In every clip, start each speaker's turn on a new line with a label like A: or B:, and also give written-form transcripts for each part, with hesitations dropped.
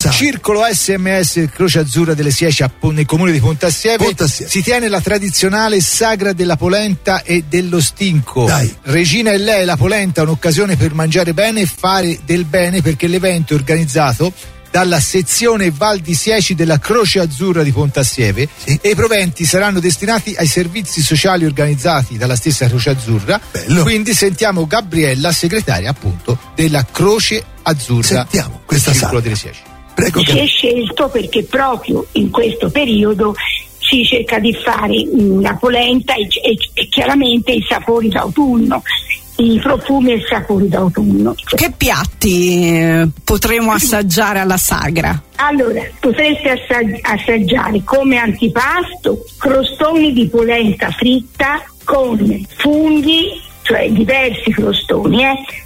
A: Esatto.
B: Circolo SMS Croce Azzurra delle Sieci nel comune di Pontassieve. Si tiene la tradizionale sagra della polenta e dello stinco.
A: Dai.
B: Regina e lei, la polenta, un'occasione per mangiare bene e fare del bene, perché l'evento è organizzato dalla sezione Val di Sieci della Croce Azzurra di Pontassieve,
A: sì,
B: e i proventi saranno destinati ai servizi sociali organizzati dalla stessa Croce Azzurra.
A: Bello.
B: Quindi sentiamo Gabriella, segretaria appunto della Croce Azzurra.
A: Sentiamo questa
B: Circolo delle Sieci.
A: Prego.
C: Si è scelto perché proprio in questo periodo si cerca di fare la polenta e chiaramente i sapori d'autunno, i profumi e i sapori d'autunno.
D: Che piatti potremo assaggiare alla sagra?
C: Allora, potreste assaggiare come antipasto crostoni di polenta fritta con funghi, cioè diversi crostoni,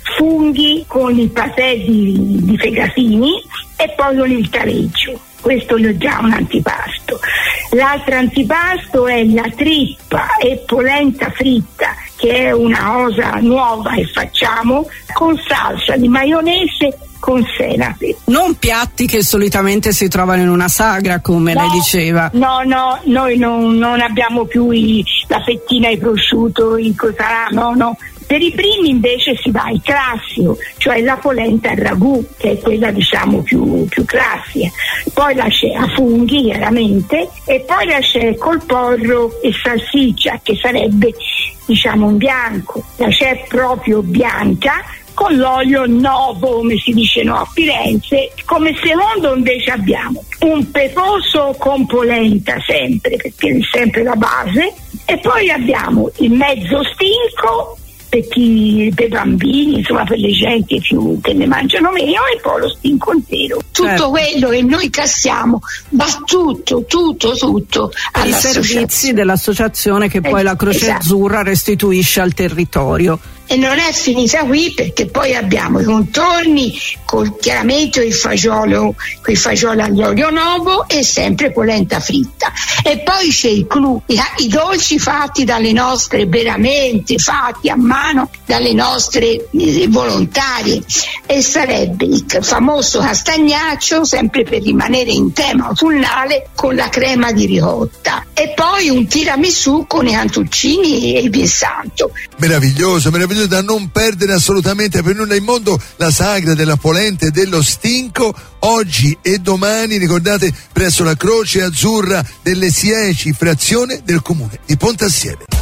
C: funghi con il patè di fegatini e poi con il taleggio. Questo è già un antipasto. L'altro antipasto è la trippa e polenta fritta, che è una cosa nuova che facciamo con salsa di maionese con senape.
D: Non piatti che solitamente si trovano in una sagra, come lei diceva.
C: No, noi non abbiamo più la fettina di prosciutto, il cosarà, no. Per i primi invece si va al classico, cioè la polenta al ragù, che è quella diciamo più classica. Poi la c'è a funghi chiaramente, e poi la c'è col porro e salsiccia, che sarebbe diciamo in bianco. La c'è proprio bianca con l'olio novo, come si dice a Firenze. Come secondo invece abbiamo un peposo con polenta sempre, perché è sempre la base, e poi abbiamo il mezzo stinco per i bambini, insomma per le gente più che ne mangiano meno, e poi lo stinco intero. Tutto quello che noi cassiamo va tutto
D: ai servizi dell'associazione che poi la Croce Azzurra restituisce al territorio.
C: E non è finita qui, perché poi abbiamo i contorni chiaramente il fagiolo all'olio novo e sempre polenta fritta, e poi c'è il clou, i dolci fatti dalle nostre, veramente fatti a mano dalle nostre volontarie, e sarebbe il famoso castagnaccio, sempre per rimanere in tema autunnale, con la crema di ricotta, e poi un tiramisù con i cantuccini e il vin santo.
A: Meraviglioso, da non perdere assolutamente per nulla in mondo, la sagra della polenta e dello stinco, oggi e domani, ricordate, presso la Croce Azzurra delle Sieci, frazione del comune di Pontassieve.